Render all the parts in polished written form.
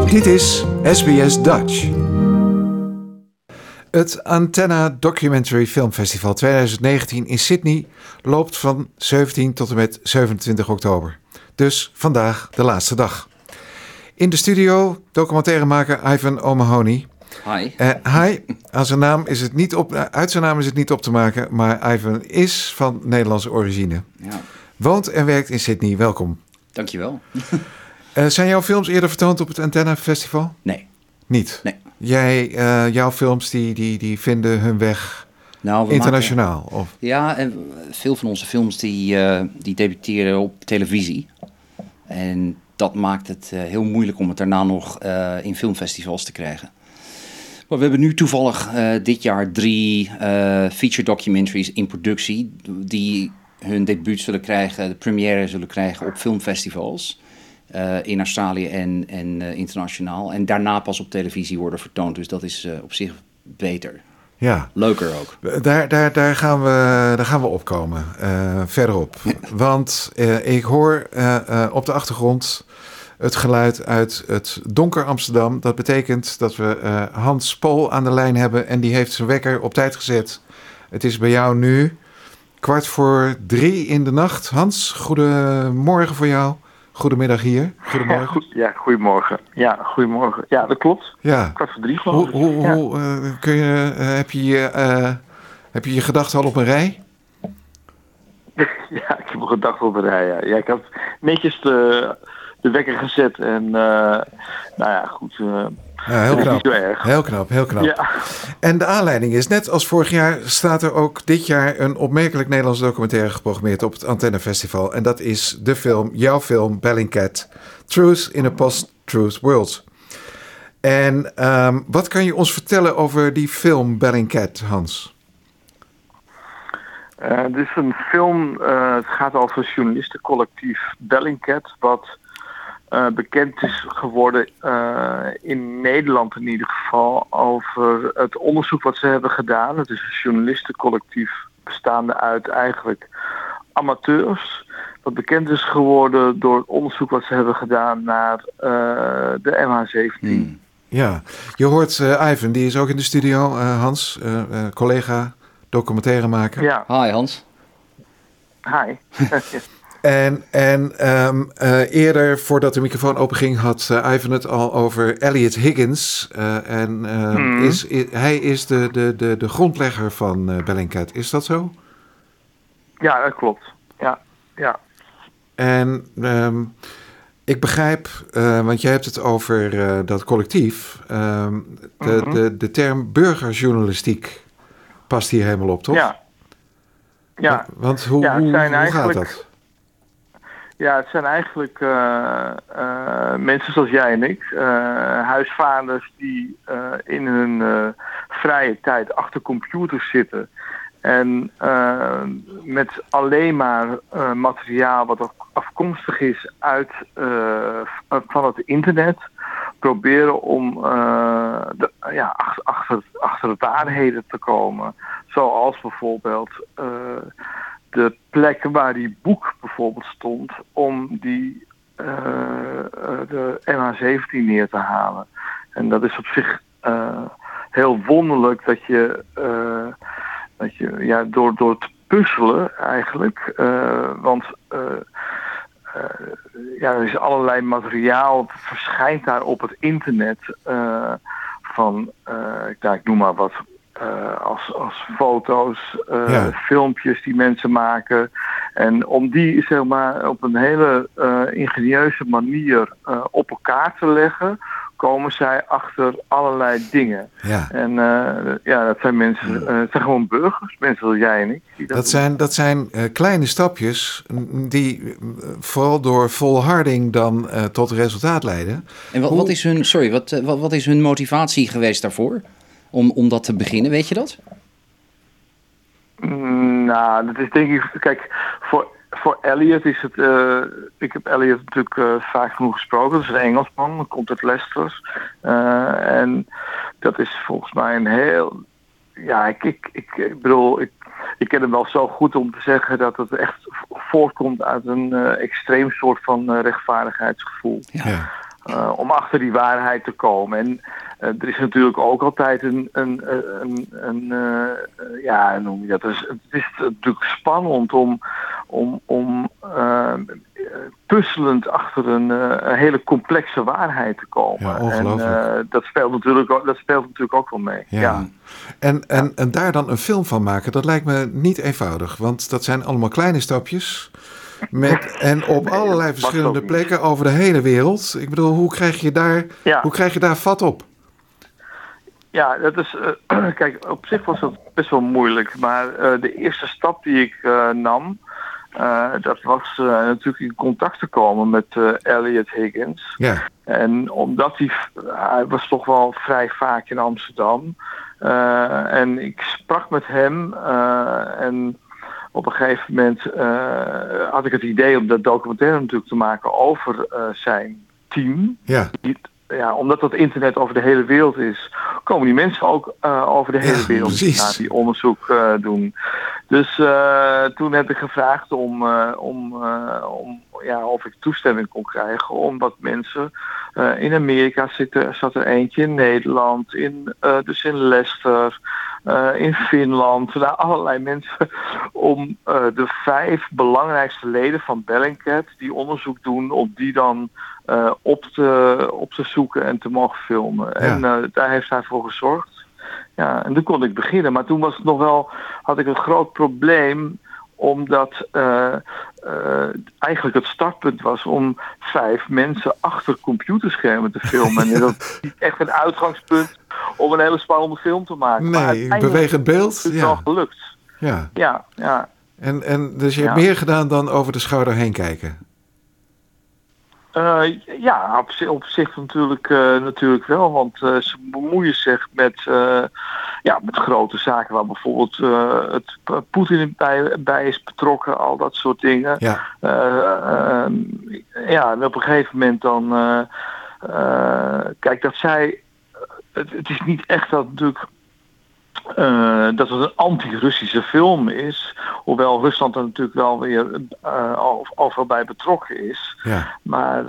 Dit is SBS Dutch. Het Antenna Documentary Film Festival 2019 in Sydney loopt van 17 tot en met 27 oktober. Dus vandaag de laatste dag. In de studio documentairemaker Ivan O'Mahony. Hi. Hi. Uit zijn naam is het niet op te maken, maar Ivan is van Nederlandse origine. Ja. Woont en werkt in Sydney. Welkom. Dankjewel. Zijn jouw films eerder vertoond op het Antenna Festival? Nee. Niet? Nee. Jouw films die vinden hun weg Nou, internationaal? Of? Ja, en veel van onze films die debuteren op televisie. En dat maakt het heel moeilijk om het daarna nog in filmfestivals te krijgen. Maar we hebben nu toevallig dit jaar 3 feature documentaries in productie die hun debuut zullen krijgen, de première zullen krijgen op filmfestivals. In Australië en internationaal. En daarna pas op televisie worden vertoond. Dus dat is op zich beter. Ja. Leuker ook. Daar gaan we opkomen. Verderop. Want ik hoor op de achtergrond het geluid uit het donker Amsterdam. Dat betekent dat we Hans Pol aan de lijn hebben. En die heeft zijn wekker op tijd gezet. Het is bij jou nu 2:45 in de nacht. Hans, goedemorgen voor jou. Goedemiddag hier. Goedemorgen. Goedemorgen. Ja, goedemorgen. Ja, dat klopt. Ja. 2:45 geloof ik. Heb je je gedachten al op een rij? Ja, ik heb mijn gedachten op een rij. Ja, ik had netjes de wekker gezet en goed. Heel knap. Niet zo erg. Heel knap. Ja. En de aanleiding is, net als vorig jaar, staat er ook dit jaar een opmerkelijk Nederlands documentaire geprogrammeerd op het Antenna Festival. En dat is jouw film Bellingcat, Truth in a Post-Truth World. En wat kan je ons vertellen over die film Bellingcat, Hans? Dit is een film, het gaat over het journalistencollectief Bellingcat, wat bekend is geworden in Nederland in ieder geval over het onderzoek wat ze hebben gedaan. Het is een journalistencollectief bestaande uit eigenlijk amateurs. Wat bekend is geworden door het onderzoek wat ze hebben gedaan naar de MH17. Ja, je hoort Ivan, die is ook in de studio, Hans, collega, documentairemaker. Ja. Hi Hans. Hi. En eerder, voordat de microfoon openging, had Ivan het al over Elliot Higgins. Hij is de grondlegger van Bellingcat. Is dat zo? Ja, dat klopt. Ja. En ik begrijp, want jij hebt het over dat collectief. De term burgerjournalistiek past hier helemaal op, toch? Ja. Want hoe gaat dat? Ja, het zijn eigenlijk mensen zoals jij en ik, huisvaders die in hun vrije tijd achter computers zitten en met alleen maar materiaal wat ook afkomstig is uit van het internet proberen om achter waarheden te komen. Zoals bijvoorbeeld de plek waar die boek bijvoorbeeld stond om die de MH17 neer te halen. En dat is op zich heel wonderlijk dat je door te puzzelen eigenlijk, want er is allerlei materiaal verschijnt daar op het internet van, ik noem maar wat, als foto's, filmpjes die mensen maken. En om die zeg maar op een hele ingenieuze manier op elkaar te leggen, komen zij achter allerlei dingen. Ja. En dat zijn mensen, het zijn gewoon burgers, mensen zoals jij en ik. Dat zijn kleine stapjes die vooral door volharding dan tot resultaat leiden. En wat is hun motivatie geweest daarvoor? Om dat te beginnen, weet je dat? Nou, dat is denk ik... Kijk, voor Elliot is het... ik heb Elliot natuurlijk vaak genoeg gesproken. Dat is een Engelsman, dat komt uit Leicester. En dat is volgens mij een heel... Ja, ik bedoel... Ik ken hem wel zo goed om te zeggen dat het echt voortkomt uit een extreem soort van rechtvaardigheidsgevoel. Ja. om achter die waarheid te komen. En er is natuurlijk ook altijd ja, noem je dat? Het is natuurlijk spannend om puzzelend achter een hele complexe waarheid te komen. Ja, ongelooflijk. En dat speelt natuurlijk ook wel mee. Ja. En daar dan een film van maken, dat lijkt me niet eenvoudig. Want dat zijn allemaal kleine stapjes. En op allerlei verschillende plekken over de hele wereld. Ik bedoel, hoe krijg je daar vat op? Ja, dat is... kijk, op zich was dat best wel moeilijk. Maar de eerste stap die ik nam... dat was natuurlijk in contact te komen met Elliot Higgins. Ja. En omdat hij was toch wel vrij vaak in Amsterdam. En ik sprak met hem en op een gegeven moment had ik het idee om dat documentaire natuurlijk te maken over zijn team. Ja. Ja, omdat dat internet over de hele wereld is, komen die mensen ook over de hele wereld naar die onderzoek doen. Dus toen heb ik gevraagd of ik toestemming kon krijgen om wat mensen in Amerika zat er eentje in Nederland, dus in Leicester, in Finland, allerlei mensen om de 5 belangrijkste leden van Bellingcat die onderzoek doen, om die dan op te zoeken en te mogen filmen. Ja. En daar heeft hij voor gezorgd. Ja, en toen kon ik beginnen. Maar toen had ik een groot probleem, omdat eigenlijk het startpunt was om 5 mensen achter computerschermen te filmen. En dat is niet echt een uitgangspunt om een hele spannende film te maken. Nee, bewegend beeld. Het is wel gelukt. Ja. Ja. En dus je hebt meer gedaan dan over de schouder heen kijken? Op zich natuurlijk wel, want ze bemoeien zich met grote zaken waar bijvoorbeeld Poetin bij is betrokken, al dat soort dingen. Ja. En op een gegeven moment dan, kijk, dat zij, het is niet echt dat natuurlijk dat het een anti-Russische film is. Hoewel Rusland er natuurlijk wel weer overal bij betrokken is. Ja. Maar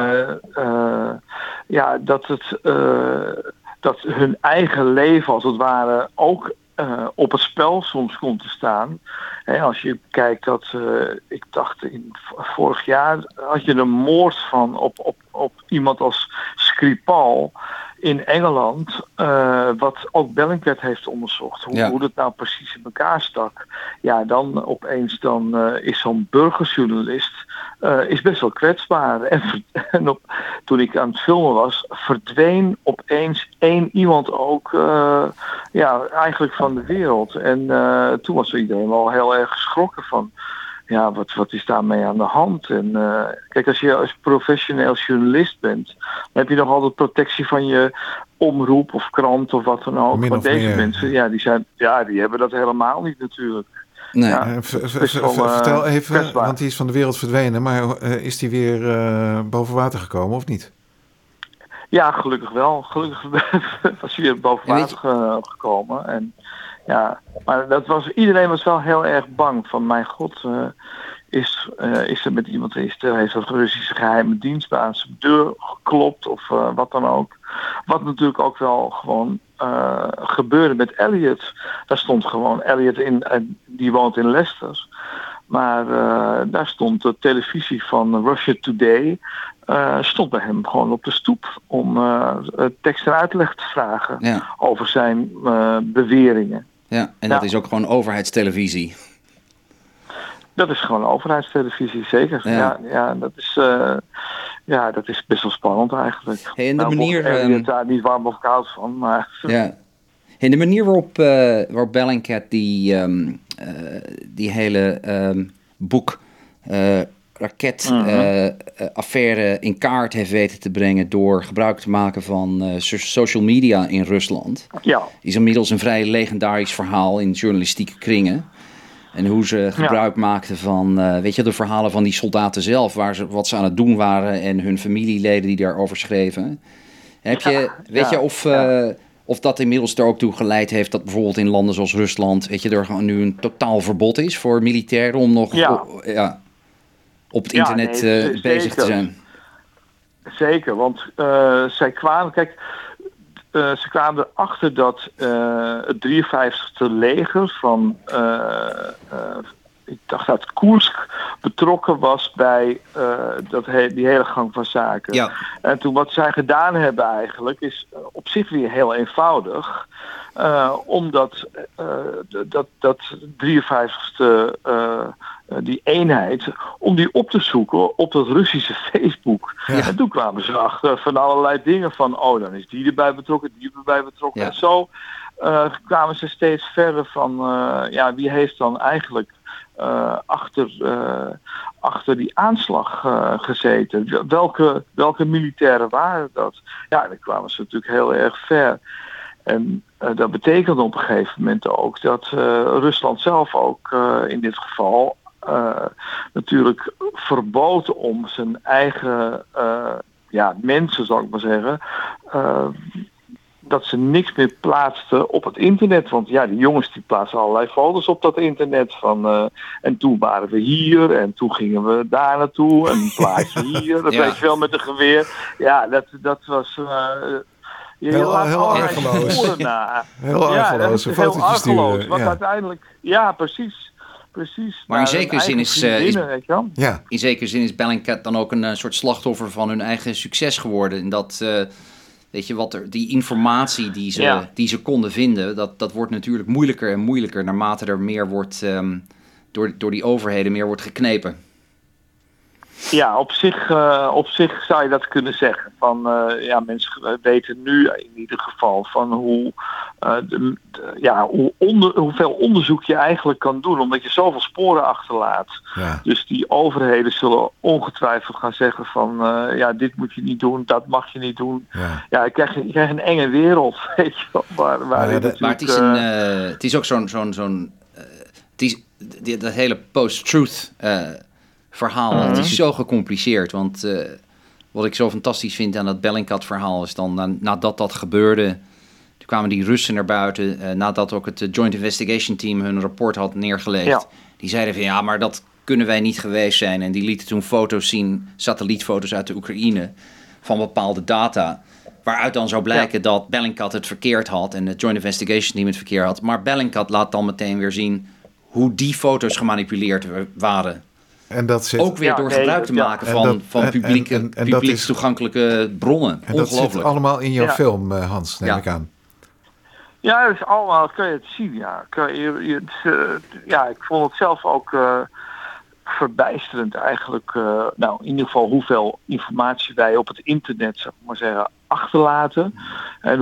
dat hun eigen leven als het ware ook op het spel soms komt te staan. Als je kijkt dat, ik dacht vorig jaar had je een moord op iemand als Skripal in Engeland, wat ook Bellingcat heeft onderzocht. Hoe dat nou precies in elkaar stak. Ja, dan opeens is zo'n burgerjournalist is best wel kwetsbaar. En toen ik aan het filmen was, verdween opeens 1 iemand ook eigenlijk van de wereld. En toen was iedereen wel heel erg geschrokken van, ja, wat is daarmee aan de hand? En kijk, als je als professioneel journalist bent, dan heb je nog altijd protectie van je omroep of krant of wat dan ook. Maar deze mensen, die hebben dat helemaal niet natuurlijk. Nee. Ja, vertel even, kwetsbaar. Want die is van de wereld verdwenen, maar is die weer boven water gekomen of niet? Ja, gelukkig wel. Gelukkig was hij weer boven water gekomen. En ja, maar iedereen was wel heel erg bang van, mijn god, is er met iemand, heeft een Russische geheime dienst bij aan zijn deur geklopt of wat dan ook. Wat natuurlijk ook wel gewoon gebeurde met Elliot. Daar stond gewoon Elliot in, die woont in Leicester. Maar daar stond de televisie van Russia Today, stond bij hem gewoon op de stoep om tekst en uitleg te vragen over zijn beweringen. Ja, en dat is ook gewoon overheidstelevisie. Dat is gewoon overheidstelevisie, zeker. Ja, dat is best wel spannend eigenlijk. Hey, en de manier... Ik daar niet warm of koud van, maar... Ja. En de manier waarop Bellingcat die hele boek raketaffaire in kaart heeft weten te brengen door gebruik te maken van social media in Rusland. Ja. Is inmiddels een vrij legendarisch verhaal in journalistieke kringen. En hoe ze gebruik maakten van, de verhalen van die soldaten zelf, wat ze aan het doen waren en hun familieleden die daarover schreven. Weet je of dat inmiddels er ook toe geleid heeft dat bijvoorbeeld in landen zoals Rusland, er gewoon nu een totaal verbod is voor militairen om nog op het internet bezig te zijn? zeker. Want zij kwamen... Kijk, ze kwamen erachter dat het 53e leger van... ik dacht dat Koersk betrokken was bij die hele gang van zaken. Ja. En toen wat zij gedaan hebben eigenlijk is op zich weer heel eenvoudig. Omdat dat 53e, die eenheid, om die op te zoeken op dat Russische Facebook. Ja. En toen kwamen ze achter van allerlei dingen van, dan is die erbij betrokken, die erbij betrokken. Ja. En zo kwamen ze steeds verder van, wie heeft dan eigenlijk achter die aanslag gezeten. Welke militairen waren dat? Ja, dan kwamen ze natuurlijk heel erg ver. En dat betekende op een gegeven moment ook dat Rusland zelf ook in dit geval natuurlijk verbood om zijn eigen mensen, zal ik maar zeggen, dat ze niks meer plaatsten op het internet. Want die jongens die plaatsen allerlei foto's op dat internet. En toen waren we hier en toen gingen we daar naartoe en plaatsen hier. Dat weet je wel met een geweer. Ja, dat was... heel argeloos. Heel argeloos. Heel argeloos. Want uiteindelijk... Ja, precies. Maar in zekere zin in zekere zin is Bellingcat dan ook een soort slachtoffer van hun eigen succes geworden. En dat... Weet je, die informatie die ze konden vinden, dat wordt natuurlijk moeilijker en moeilijker naarmate er meer wordt, door die overheden meer wordt geknepen. Ja, op zich zou je dat kunnen zeggen. Van, mensen weten nu in ieder geval van hoeveel onderzoek je eigenlijk kan doen. Omdat je zoveel sporen achterlaat. Ja. Dus die overheden zullen ongetwijfeld gaan zeggen van... dit moet je niet doen, dat mag je niet doen. Ja, je krijgt een enge wereld, weet je wel. Maar het is ook dat hele post-truth... verhaal. Het is zo gecompliceerd, want wat ik zo fantastisch vind aan dat Bellingcat-verhaal is dan nadat dat gebeurde, toen kwamen die Russen naar buiten, nadat ook het Joint Investigation Team hun rapport had neergelegd. Ja. Die zeiden van maar dat kunnen wij niet geweest zijn. En die lieten toen foto's zien, satellietfoto's uit de Oekraïne van bepaalde data, waaruit dan zou blijken dat Bellingcat het verkeerd had en het Joint Investigation Team het verkeerd had. Maar Bellingcat laat dan meteen weer zien hoe die foto's gemanipuleerd waren. En dat zit... Ook weer door gebruik te maken van publiek toegankelijke bronnen. En dat zit allemaal in jouw film, Hans, neem ik aan. Ja, dat is allemaal, kun je het zien, ik vond het zelf ook verbijsterend eigenlijk. In ieder geval hoeveel informatie wij op het internet, zeg maar zeggen, achterlaten. En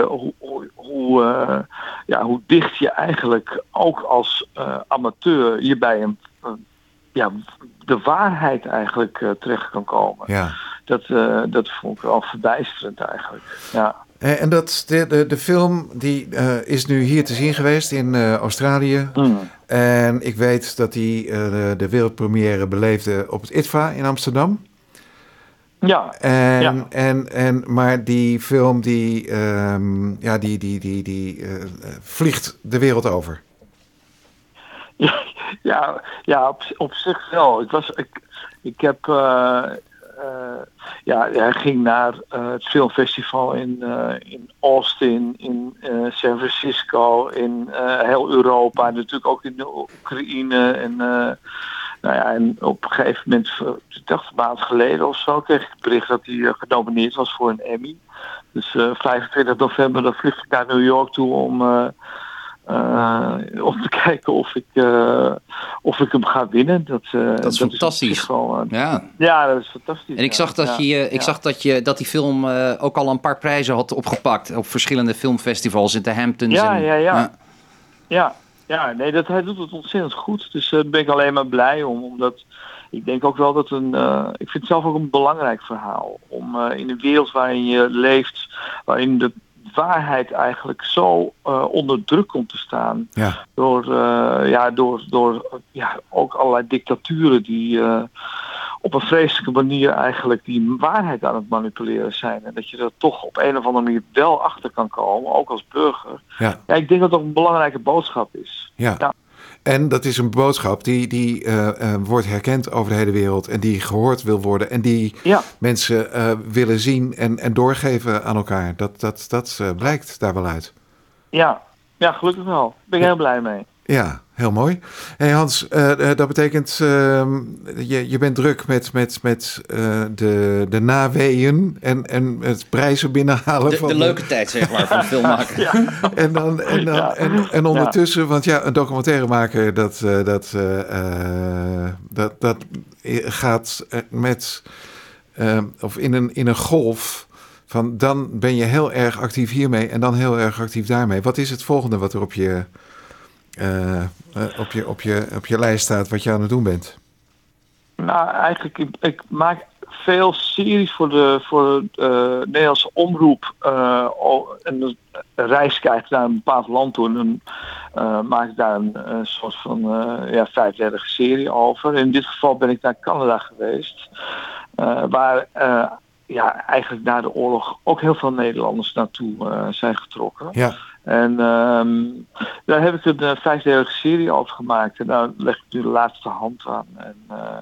hoe dicht je eigenlijk ook als amateur hierbij de waarheid eigenlijk terecht kan komen. Ja. Dat vond ik wel verbijsterend eigenlijk. Ja. En de film die is nu hier te zien geweest in Australië. En ik weet dat die de wereldpremière beleefde op het ITVA in Amsterdam. Ja. Maar die film die vliegt de wereld over. Op zich wel. Hij ging naar het filmfestival in Austin, in San Francisco, in heel Europa, natuurlijk ook in de Oekraïne. En op een gegeven moment, ik dacht een maand geleden of zo, kreeg ik het bericht dat hij genomineerd was voor een Emmy. Dus 25 november, dan vlieg ik naar New York toe om te kijken of ik hem ga winnen. Dat is fantastisch. Ja, dat is fantastisch. En ik zag dat die film ook al een paar prijzen had opgepakt op verschillende filmfestivals in de Hamptons. Hij doet het ontzettend goed. Dus daar ben ik alleen maar blij om. Omdat ik denk ook wel dat ik vind het zelf ook een belangrijk verhaal. Om in een wereld waarin je leeft, waarin de waarheid eigenlijk zo onder druk komt te staan. Ja. Door ook allerlei dictaturen die op een vreselijke manier eigenlijk die waarheid aan het manipuleren zijn. En dat je er toch op een of andere manier wel achter kan komen, ook als burger. Ja, ik denk dat dat een belangrijke boodschap is. Ja. En dat is een boodschap die wordt herkend over de hele wereld en die gehoord wil worden en die mensen willen zien en doorgeven aan elkaar. Dat blijkt daar wel uit. Ja, gelukkig wel. Daar ben ik heel blij mee. Ja, heel mooi. Hey Hans, dat betekent je bent druk met de naweeën en het prijzen binnenhalen. De leuke tijd, zeg maar, van filmmaker. Ja. En ondertussen, want een documentairemaker dat gaat met of in een golf. Van dan ben je heel erg actief hiermee en dan heel erg actief daarmee. Wat is het volgende wat er op je lijst staat, wat je aan het doen bent? Nou, eigenlijk, ik maak veel series voor de Nederlandse omroep. En een reis krijg naar een bepaald land toe. En dan maak ik daar een soort van 5-delige serie over. In dit geval ben ik naar Canada geweest. Waar eigenlijk na de oorlog ook heel veel Nederlanders naartoe zijn getrokken. Ja. En daar heb ik een 5-delige serie over gemaakt. En daar leg ik nu de laatste hand aan. En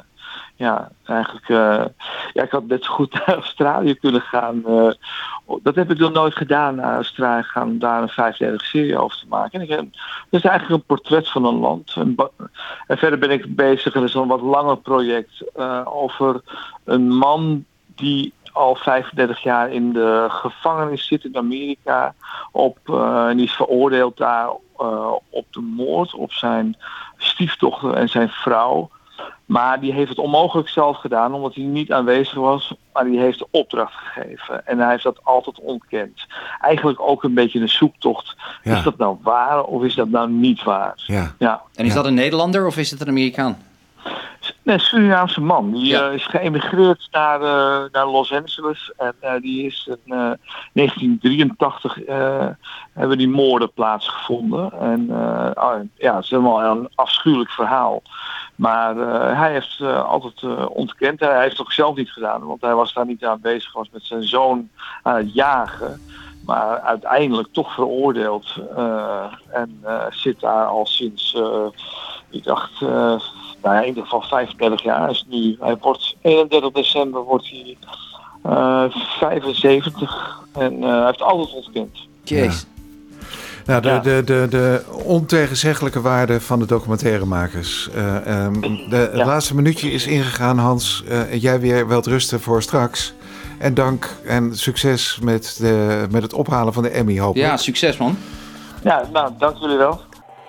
ik had net zo goed naar Australië kunnen gaan. Dat heb ik nog nooit gedaan, naar Australië gaan om daar een 5-delige serie over te maken. En dat is eigenlijk een portret van een land. En verder ben ik bezig, er is een wat langer project over een man die al 35 jaar in de gevangenis zit in Amerika. En die is veroordeeld daar op de moord op zijn stiefdochter en zijn vrouw. Maar die heeft het onmogelijk zelf gedaan, omdat hij niet aanwezig was. Maar die heeft de opdracht gegeven. En hij heeft dat altijd ontkend. Eigenlijk ook een beetje een zoektocht. Ja. Is dat nou waar of is dat nou niet waar? Ja. En is dat een Nederlander of is het een Amerikaan? Nee, een Surinaamse man. Die is geëmigreerd naar Los Angeles. En die is in 1983 hebben die moorden plaatsgevonden. En het is helemaal een afschuwelijk verhaal. Maar hij heeft altijd ontkend. Hij heeft het ook zelf niet gedaan, want hij was daar niet aan bezig. Was met zijn zoon aan het jagen. Maar uiteindelijk toch veroordeeld. En zit daar al sinds, ik dacht... in ieder geval 35 jaar is nu. Hij wordt 31 december wordt hij 75 en hij heeft altijd ontkend. Jeez. Nou, de ontegenzeggelijke waarde van de documentairemakers. Het laatste minuutje is ingegaan, Hans. Jij weer welterusten voor straks. En dank en succes met het ophalen van de Emmy, hopelijk. Ja, succes man. Ja, nou, dank jullie wel.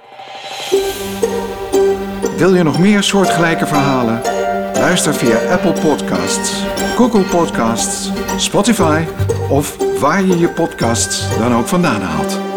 Wil je nog meer soortgelijke verhalen? Luister via Apple Podcasts, Google Podcasts, Spotify of waar je je podcasts dan ook vandaan haalt.